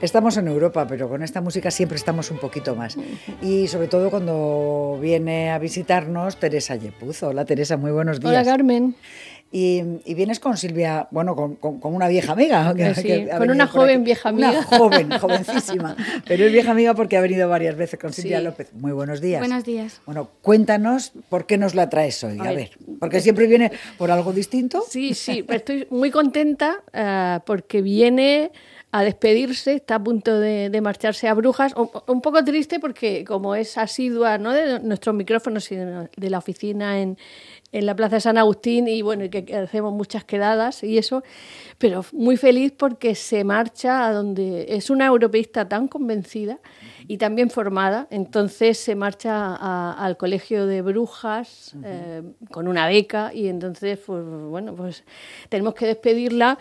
estamos en Europa, pero con esta música siempre estamos un poquito más. Y sobre todo cuando viene a visitarnos Teresa Yepuz. Hola Teresa, muy buenos días. Hola Carmen. Y vienes con Silvia, bueno, con una vieja amiga. Sí, con una joven vieja amiga. Una jovencísima. Pero es vieja amiga porque ha venido varias veces con Silvia López. Muy buenos días. Buenos días. Bueno, cuéntanos por qué nos la traes hoy. A ver, porque siempre viene por algo distinto. Sí, estoy muy contenta porque viene a despedirse, está a punto de marcharse a Brujas, un poco triste porque como es asidua, ¿no?, de nuestros micrófonos y de la oficina en la Plaza de San Agustín, y bueno, y que hacemos muchas quedadas y eso, pero muy feliz porque se marcha a donde es una europeísta tan convencida y tan bien formada. Entonces se marcha al Colegio de Brujas con una beca, y entonces pues tenemos que despedirla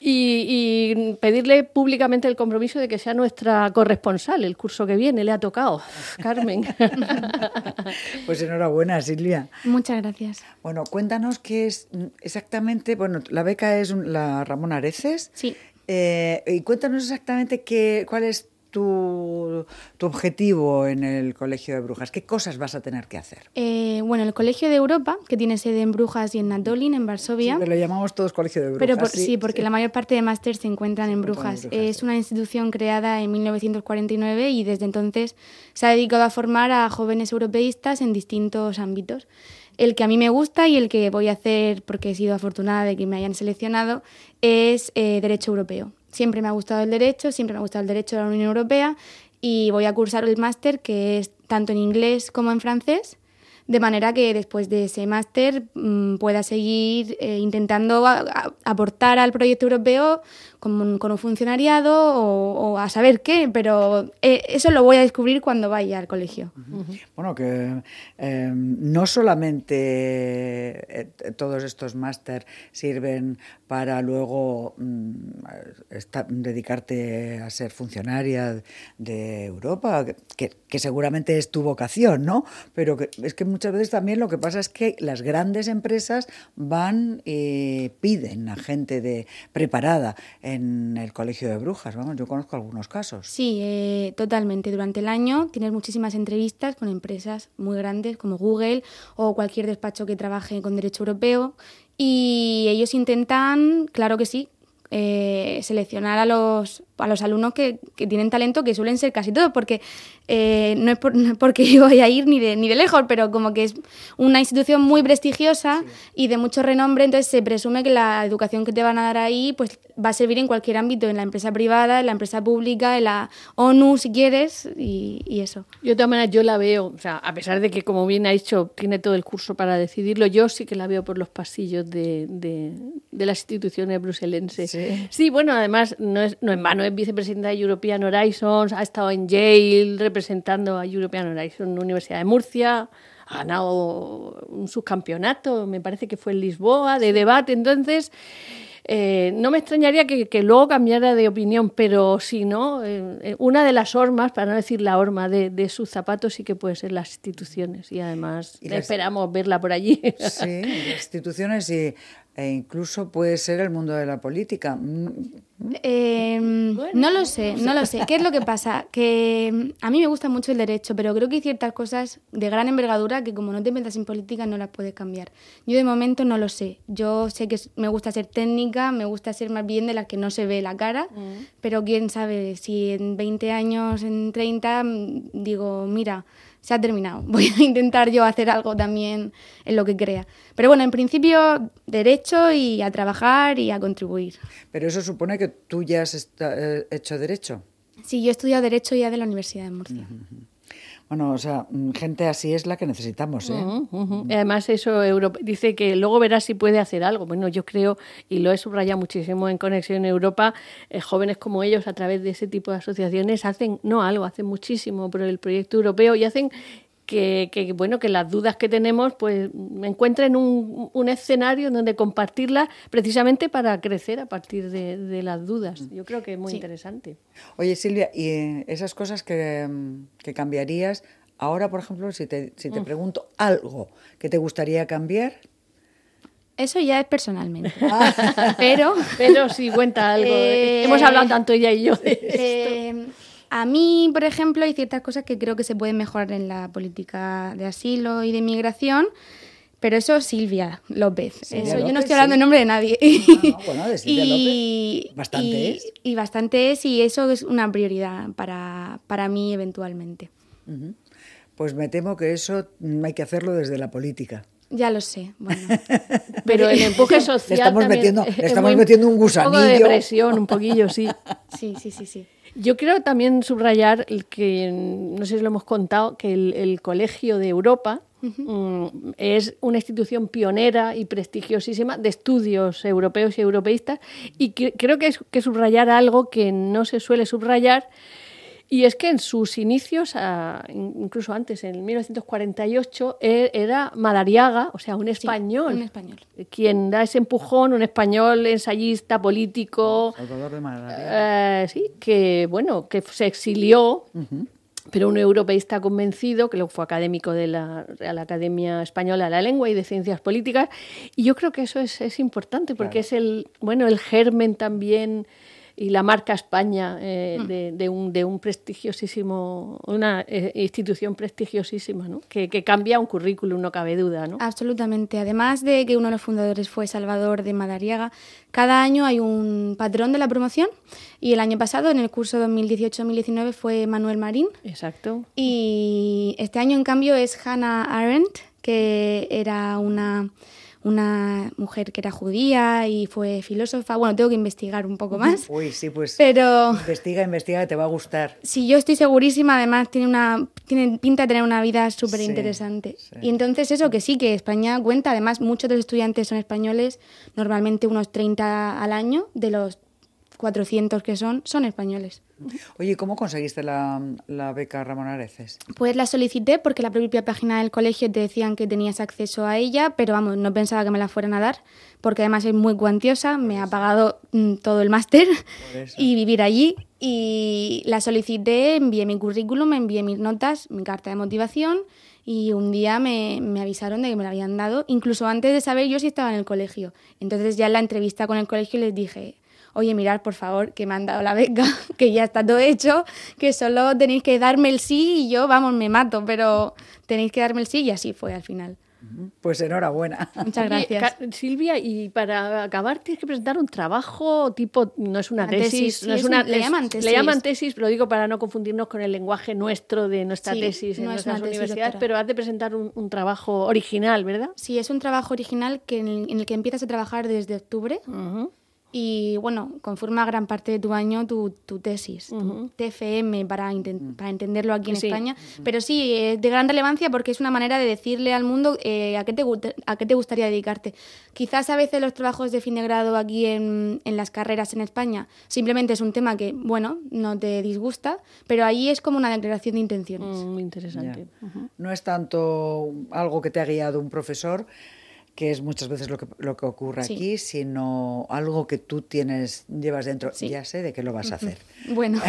y pedirle públicamente el compromiso de que sea nuestra corresponsal el curso que viene. Le ha tocado, Carmen. Pues enhorabuena, Silvia. Muchas gracias. Bueno, cuéntanos qué es exactamente. Bueno, la beca es la Ramón Areces. Sí. Y cuéntanos exactamente cuál es tu objetivo en el Colegio de Brujas. ¿Qué cosas vas a tener que hacer? Bueno, el Colegio de Europa, que tiene sede en Brujas y en Nadolin, en Varsovia. Sí, pero lo llamamos todos Colegio de Brujas. Pero sí, porque la mayor parte de másters se encuentran en Brujas. Es una institución creada en 1949 y desde entonces se ha dedicado a formar a jóvenes europeístas en distintos ámbitos. El que a mí me gusta y el que voy a hacer, porque he sido afortunada de que me hayan seleccionado, es Derecho Europeo. Siempre me ha gustado el derecho de la Unión Europea, y voy a cursar el máster, que es tanto en inglés como en francés, de manera que después de ese máster pueda seguir intentando aportar al proyecto europeo con un funcionariado o a saber qué, pero eso lo voy a descubrir cuando vaya al colegio. Bueno, que no solamente todos estos máster sirven para luego dedicarte a ser funcionaria de Europa, que seguramente es tu vocación, ¿no? Pero es que muchas veces también lo que pasa es que las grandes empresas van y piden a gente preparada en el Colegio de Brujas. Vamos, yo conozco algunos casos. Sí, totalmente. Durante el año tienes muchísimas entrevistas con empresas muy grandes como Google o cualquier despacho que trabaje con derecho europeo, y ellos intentan, claro que sí, seleccionar a los alumnos que tienen talento, que suelen ser casi todos, porque no es porque yo vaya a ir ni de lejos, pero como que es una institución muy prestigiosa y de mucho renombre, entonces se presume que la educación que te van a dar ahí pues va a servir en cualquier ámbito, en la empresa privada, en la empresa pública, en la ONU si quieres, y eso. Yo de todas maneras yo la veo, o sea, a pesar de que, como bien ha dicho, tiene todo el curso para decidirlo, yo sí que la veo por los pasillos de las instituciones bruselenses. Sí, bueno, además no es en vano, es vicepresidenta de European Horizons, ha estado en Yale representando a European Horizons, Universidad de Murcia, ha ganado un subcampeonato, me parece que fue en Lisboa, de debate. Entonces no me extrañaría que luego cambiara de opinión, pero si no, una de las hormas, para no decir la horma de sus zapatos, sí que puede ser las instituciones, y además esperamos verla por allí. Sí, las instituciones e incluso puede ser el mundo de la política. No lo sé. ¿Qué es lo que pasa? Que a mí me gusta mucho el derecho, pero creo que hay ciertas cosas de gran envergadura que como no te metas en política no las puedes cambiar. Yo de momento no lo sé. Yo sé que me gusta ser técnica, me gusta ser más bien de las que no se ve la cara, pero quién sabe si en 20 años, en 30, digo, mira, se ha terminado. Voy a intentar yo hacer algo también en lo que crea. Pero bueno, en principio, derecho y a trabajar y a contribuir. Pero eso supone que tú ya has hecho derecho. Sí, yo he estudiado derecho ya de la Universidad de Murcia. Bueno, o sea, gente así es la que necesitamos, ¿eh? Y además eso, dice que luego verás si puede hacer algo. Bueno, yo creo, y lo he subrayado muchísimo en Conexión Europa, jóvenes como ellos a través de ese tipo de asociaciones hacen muchísimo por el proyecto europeo, y hacen que las dudas que tenemos pues encuentren un escenario donde compartirlas, precisamente para crecer a partir de las dudas. Yo creo que es muy interesante. Oye, Silvia, y esas cosas que cambiarías ahora, por ejemplo, si te pregunto algo que te gustaría cambiar. Eso ya es personalmente. Pero sí, cuenta algo. Hemos hablado tanto ella y yo de esto. A mí, por ejemplo, hay ciertas cosas que creo que se pueden mejorar en la política de asilo y de inmigración, pero eso Silvia López. Yo no estoy hablando en nombre de nadie. Bueno, de Silvia López bastante es. Y bastante es, y eso es una prioridad para mí eventualmente. Pues me temo que eso hay que hacerlo desde la política. Ya lo sé, bueno. Pero el empuje social le estamos metiendo un gusanillo. Un poco de presión, un poquillo, sí. Sí. Yo quiero también subrayar que, no sé si lo hemos contado, que el Colegio de Europa es una institución pionera y prestigiosísima de estudios europeos y europeístas, y creo que es que subrayar algo que no se suele subrayar. Y es que en sus inicios, incluso antes, en 1948, era Madariaga, o sea, un español. Sí, un español. Quien da ese empujón, un español ensayista, político. Salvador de Madariaga. Sí, que se exilió, pero un europeísta convencido, que luego fue académico de la Real Academia Española de la Lengua y de Ciencias Políticas. Y yo creo que eso es importante, porque es el germen también y la marca España de un prestigiosísimo, una institución prestigiosísima, ¿no? Que cambia un currículum, no cabe duda, ¿no? Absolutamente. Además de que uno de los fundadores fue Salvador de Madariaga, cada año hay un patrón de la promoción, y el año pasado, en el curso 2018-2019, fue Manuel Marín. Exacto. Y este año, en cambio, es Hannah Arendt, que era una mujer que era judía y fue filósofa. Bueno, tengo que investigar un poco más. Uy, sí, pues pero investiga, que te va a gustar. Sí, yo estoy segurísima. Además, tiene pinta de tener una vida súper interesante. Sí. Y entonces eso, que sí, que España cuenta. Además, muchos de los estudiantes son españoles, normalmente unos 30 al año, de los 400 que son españoles. Oye, ¿cómo conseguiste la beca Ramón Areces? Pues la solicité porque la propia página del colegio te decían que tenías acceso a ella, pero vamos, no pensaba que me la fueran a dar, porque además es muy cuantiosa, me ha pagado todo el máster y vivir allí. Y la solicité, envié mi currículum, envié mis notas, mi carta de motivación, y un día me avisaron de que me la habían dado, incluso antes de saber yo si estaba en el colegio. Entonces ya en la entrevista con el colegio les dije: oye, mirad, por favor, que me han dado la beca, que ya está todo hecho, que solo tenéis que darme el sí y yo, vamos, me mato, pero tenéis que darme el sí, y así fue al final. Pues enhorabuena. Muchas gracias. Silvia, y para acabar tienes que presentar un trabajo tipo, no es una tesis, sí, no es una, le llaman tesis. Le llaman tesis, lo digo para no confundirnos con el lenguaje nuestro de nuestra tesis en nuestras universidades, pero has de presentar un trabajo original, ¿verdad? Sí, es un trabajo original en el que empiezas a trabajar desde octubre. Y bueno, conforma gran parte de tu año tu tesis, tu TFM, para entenderlo aquí en España. Pero sí, es de gran relevancia porque es una manera de decirle al mundo a qué te gustaría dedicarte. Quizás a veces los trabajos de fin de grado aquí en las carreras en España simplemente es un tema que, bueno, no te disgusta, pero ahí es como una declaración de intenciones. Muy interesante. No es tanto algo que te ha guiado un profesor, que es muchas veces lo que ocurre aquí, sino algo que tú llevas dentro. Sí. Ya sé de qué lo vas a hacer. Bueno.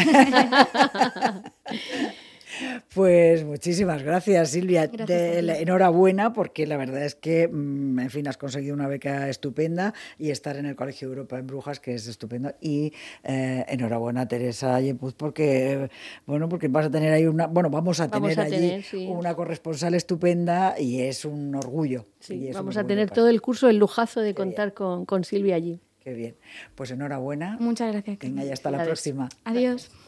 Pues muchísimas gracias, Silvia. Enhorabuena, porque la verdad es que, en fin, has conseguido una beca estupenda, y estar en el Colegio Europa en Brujas, que es estupendo. Y enhorabuena, Teresa Yepuz, porque vas a tener ahí vamos a tener una corresponsal estupenda, y es un orgullo. Sí, vamos a tener todo el curso, el lujazo de contar con Silvia allí. Qué bien. Pues enhorabuena. Muchas gracias. Venga, y hasta la próxima. Adiós.